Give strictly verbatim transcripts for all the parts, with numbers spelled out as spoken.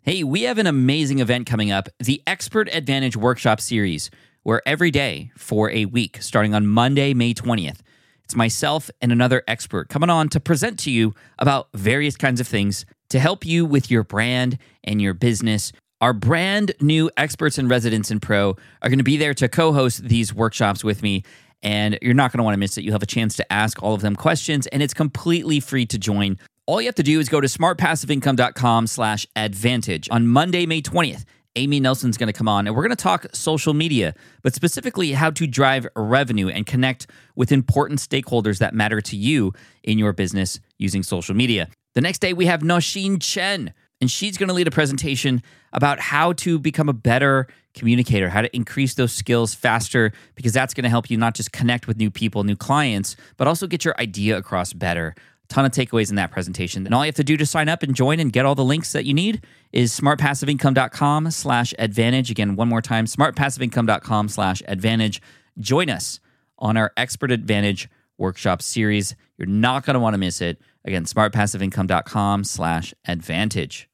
Hey, we have an amazing event coming up, the Expert Advantage Workshop Series, where every day for a week, starting on Monday, May twentieth, it's myself and another expert coming on to present to you about various kinds of things to help you with your brand and your business. Our brand new experts and residents in Pro are going to be there to co-host these workshops with me, and you're not going to want to miss it. You'll have a chance to ask all of them questions, and it's completely free to join. All you have to do is go to smartpassiveincome.com slash advantage. On Monday, May twentieth, Amy Nelson's going to come on, and we're going to talk social media, but specifically how to drive revenue and connect with important stakeholders that matter to you in your business using social media. The next day, we have Nosheen Chen, and she's going to lead a presentation about how to become a better communicator, how to increase those skills faster, because that's going to help you not just connect with new people, new clients, but also get your idea across better. Ton of takeaways in that presentation. And all you have to do to sign up and join and get all the links that you need is smartpassiveincome.com slash advantage. Again, one more time, smartpassiveincome.com slash advantage. Join us on our Expert Advantage Workshop Series. You're not going to want to miss it. Again, smartpassiveincome.com slash advantage.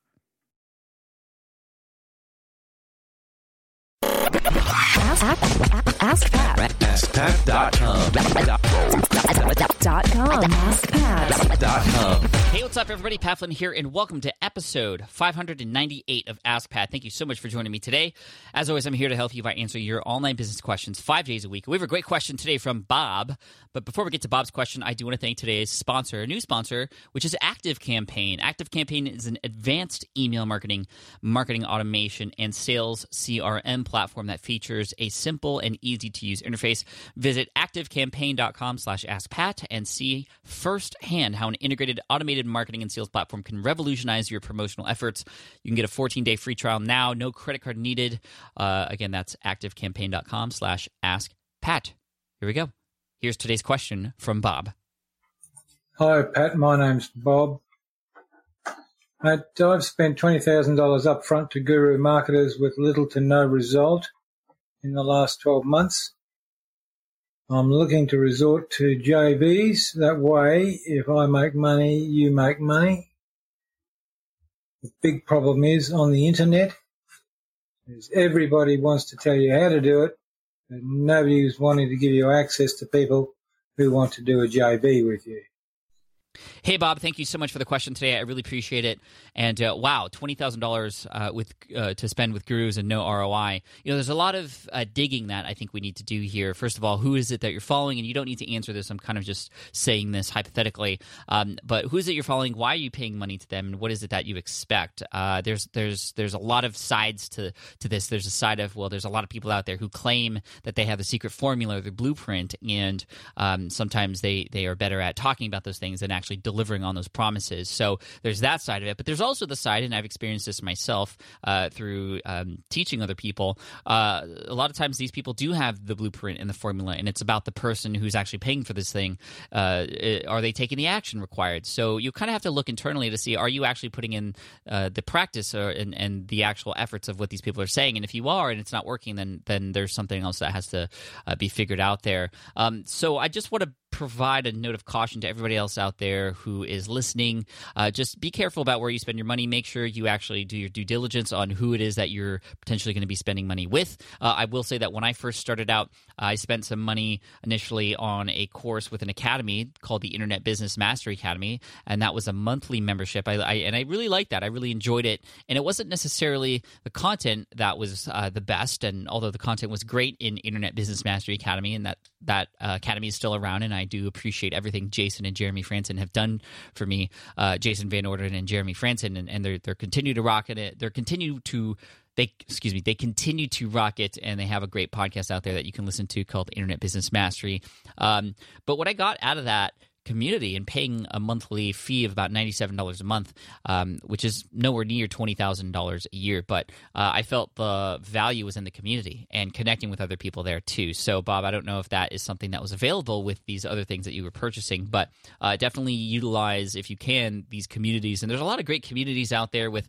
Ask, ask, ask Pat. ask pat dot com. Dot com. ask pat dot com. Hey, what's up, everybody? Pat Flynn here, and welcome to episode five ninety-eight of Ask Pat. Thank you so much for joining me today. As always, I'm here to help you by answering your online business questions five days a week. We have a great question today from Bob, but before we get to Bob's question, I do want to thank today's sponsor, a new sponsor, which is ActiveCampaign. ActiveCampaign is an advanced email marketing, marketing automation, and sales C R M platform that features a simple and easy-to-use interface. Visit activecampaign.com slash askpat and see firsthand how an integrated automated marketing and sales platform can revolutionize your promotional efforts. You can get a fourteen-day free trial now, no credit card needed. Uh, again, that's activecampaign.com slash askpat. Here we go. Here's today's question from Bob. Hi, Pat. My name's Bob. Uh, I've spent twenty thousand dollars up front to guru marketers with little to no result in the last twelve months. I'm looking to resort to J Vs. That way, if I make money, you make money. The big problem is on the internet is everybody wants to tell you how to do it, but nobody is wanting to give you access to people who want to do a J V with you. Hey, Bob, thank you so much for the question today. I really appreciate it. And uh, wow, twenty thousand dollars uh, with uh, to spend with gurus and no R O I. You know, there's a lot of uh, digging that I think we need to do here. First of all, who is it that you're following? And you don't need to answer this. I'm kind of just saying this hypothetically. Um, but who is it you're following? Why are you paying money to them? And what is it that you expect? Uh, there's there's there's a lot of sides to, to this. There's a side of, well, there's a lot of people out there who claim that they have the secret formula or the blueprint. And um, sometimes they, they are better at talking about those things than actually delivering on those promises. So there's that side of it. But there's also the side, and I've experienced this myself uh, through um, teaching other people. Uh, a lot of times these people do have the blueprint and the formula, and it's about the person who's actually paying for this thing. Uh, are they taking the action required? So you kind of have to look internally to see, are you actually putting in uh, the practice or, and, and the actual efforts of what these people are saying? And if you are and it's not working, then then there's something else that has to uh, be figured out there. Um, so I just want to provide a note of caution to everybody else out there who is listening. Uh, just be careful about where you spend your money. Make sure you actually do your due diligence on who it is that you're potentially going to be spending money with. Uh, I will say that when I first started out, I spent some money initially on a course with an academy called the Internet Business Mastery Academy, and that was a monthly membership. I, I and I really liked that. I really enjoyed it, and it wasn't necessarily the content that was uh, the best. And although the content was great in Internet Business Mastery Academy, and that that uh, academy is still around, and I do appreciate everything Jason and Jeremy Franson have done for me. Uh, Jason Van Orden and Jeremy Franson, and, and they're they're continue to rock it. They're continue to they excuse me. They continue to rock it, and they have a great podcast out there that you can listen to called Internet Business Mastery. Um, but what I got out of that community and paying a monthly fee of about ninety-seven dollars a month, um, which is nowhere near twenty thousand dollars a year. But uh, I felt the value was in the community and connecting with other people there too. So, Bob, I don't know if that is something that was available with these other things that you were purchasing, but uh, definitely utilize, if you can, these communities. And there's a lot of great communities out there with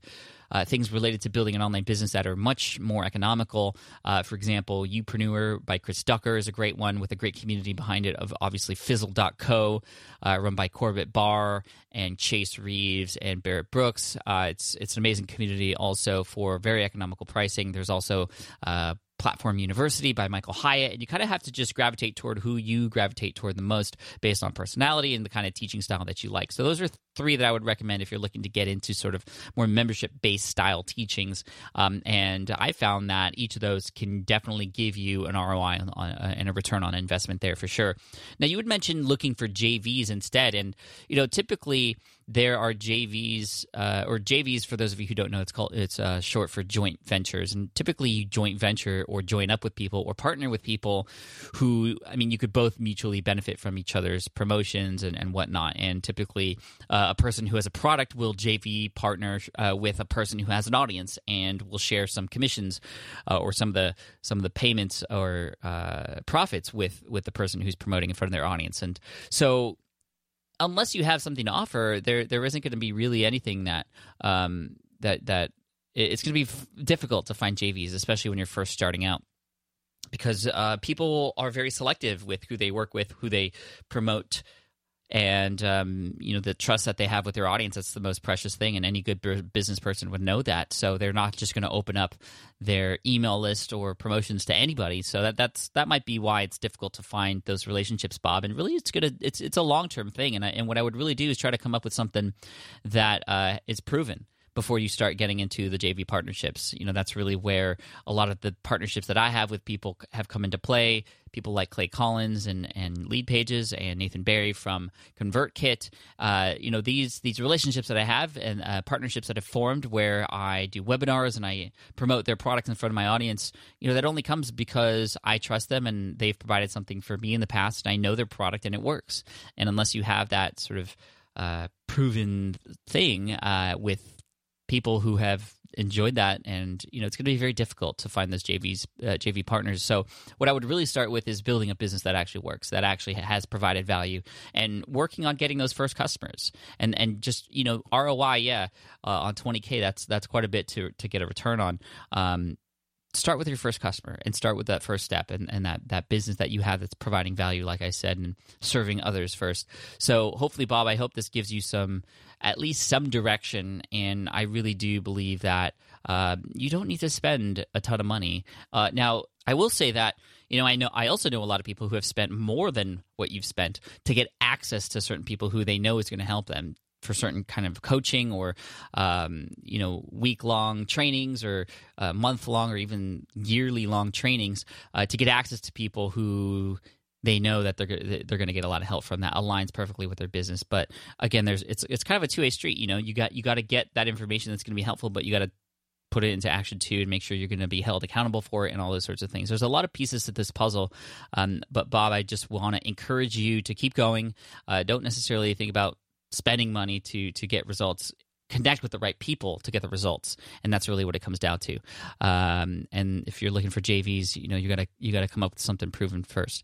uh, things related to building an online business that are much more economical. Uh, for example, Youpreneur by Chris Ducker is a great one with a great community behind it of obviously Fizzle dot co, uh, run by Corbett Barr and Chase Reeves and Barrett Brooks. Uh, it's it's an amazing community also for very economical pricing. There's also uh, Platform University by Michael Hyatt, and you kind of have to just gravitate toward who you gravitate toward the most based on personality and the kind of teaching style that you like. So those are three that I would recommend if you're looking to get into sort of more membership-based style teachings. Um, and I found that each of those can definitely give you an R O I on, on, uh, and a return on investment there for sure. Now, you would mention looking for J Vs instead, and you know, typically there are J Vs uh, or J Vs. For those of you who don't know, it's called it's uh, short for joint ventures, and typically you joint venture or join up with people or partner with people who, I mean, you could both mutually benefit from each other's promotions and, and whatnot. And typically, uh, a person who has a product will J V partner uh, with a person who has an audience, and will share some commissions uh, or some of the some of the payments or uh, profits with with the person who's promoting in front of their audience. And so, unless you have something to offer, there there isn't going to be really anything that um, that that it's going to be f- difficult to find J Vs, especially when you're first starting out, because uh, people are very selective with who they work with, who they promote, and um, you know, the trust that they have with their audience. That's the most precious thing, and any good b- business person would know that. So they're not just going to open up their email list or promotions to anybody. So that that's that might be why it's difficult to find those relationships, Bob. And really, it's gonna it's it's a long term thing. And I, and what I would really do is try to come up with something that uh, is proven before you start getting into the J V partnerships. You know, that's really where a lot of the partnerships that I have with people have come into play. People like Clay Collins and, and Lead Pages and Nathan Barry from ConvertKit. Uh, you know, these these relationships that I have and uh, partnerships that have formed where I do webinars and I promote their products in front of my audience, you know, that only comes because I trust them and they've provided something for me in the past, and I know their product and it works. And unless you have that sort of uh, proven thing uh, with people who have enjoyed that, and you know, it's going to be very difficult to find those J Vs, uh, J V partners. So what I would really start with is building a business that actually works, that actually has provided value, and working on getting those first customers. And and just, you know, R O I, yeah, uh, on twenty K, that's that's quite a bit to to get a return on. Um, start with your first customer and start with that first step and, and that, that business that you have that's providing value, like I said, and serving others first. So hopefully, Bob, I hope this gives you some, at least some direction. And I really do believe that uh, you don't need to spend a ton of money. Uh, now, I will say that, you know, I know I also know a lot of people who have spent more than what you've spent to get access to certain people who they know is going to help them for certain kind of coaching or, um, you know, week-long trainings or uh, month-long or even yearly-long trainings uh, to get access to people who they know that they're they're going to get a lot of help from. That aligns perfectly with their business. But again, there's it's it's kind of a two-way street. You know, you got you got to get that information that's going to be helpful, but you got to put it into action too and make sure you're going to be held accountable for it and all those sorts of things. There's a lot of pieces to this puzzle. Um, but Bob, I just want to encourage you to keep going. Uh, don't necessarily think about spending money to to get results. Connect with the right people to get the results, and that's really what it comes down to. Um, and if you're looking for J Vs, you know, you gotta you gotta come up with something proven first.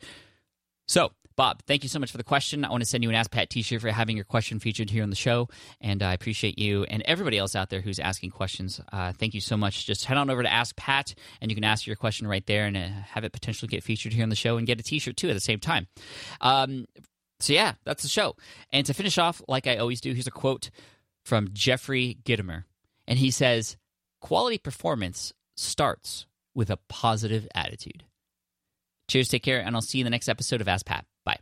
So, Bob, thank you so much for the question. I want to send you an Ask Pat t-shirt for having your question featured here on the show, and I appreciate you and everybody else out there who's asking questions. Uh, thank you so much. Just head on over to Ask Pat, and you can ask your question right there and uh, have it potentially get featured here on the show and get a t-shirt too at the same time. Um, So yeah, that's the show. And to finish off, like I always do, here's a quote from Jeffrey Gitomer. And he says, "Quality performance starts with a positive attitude." Cheers, take care, and I'll see you in the next episode of Ask Pat. Bye.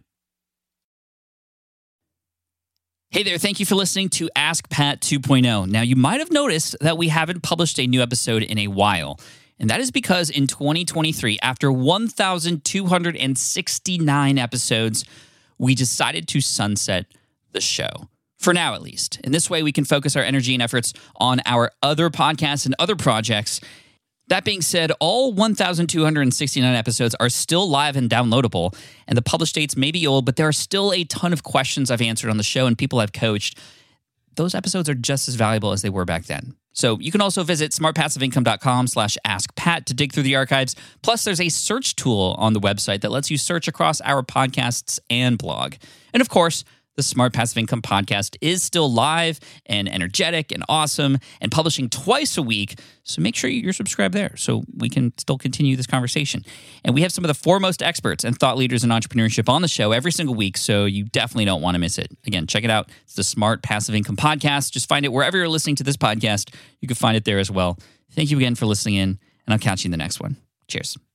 Hey there, thank you for listening to Ask Pat two point oh. Now, you might have noticed that we haven't published a new episode in a while. And that is because in twenty twenty-three, after one thousand two hundred sixty-nine episodes, we decided to sunset the show, for now at least. In this way, we can focus our energy and efforts on our other podcasts and other projects. That being said, all one thousand two hundred sixty-nine episodes are still live and downloadable, and the published dates may be old, but there are still a ton of questions I've answered on the show and people I've coached. Those episodes are just as valuable as they were back then. So you can also visit smartpassiveincome.com slash askpat to dig through the archives. Plus, there's a search tool on the website that lets you search across our podcasts and blog. And of course, The Smart Passive Income podcast is still live and energetic and awesome and publishing twice a week. So make sure you're subscribed there so we can still continue this conversation. And we have some of the foremost experts and thought leaders in entrepreneurship on the show every single week, so you definitely don't want to miss it. Again, check it out. It's the Smart Passive Income podcast. Just find it wherever you're listening to this podcast. You can find it there as well. Thank you again for listening in, and I'll catch you in the next one. Cheers.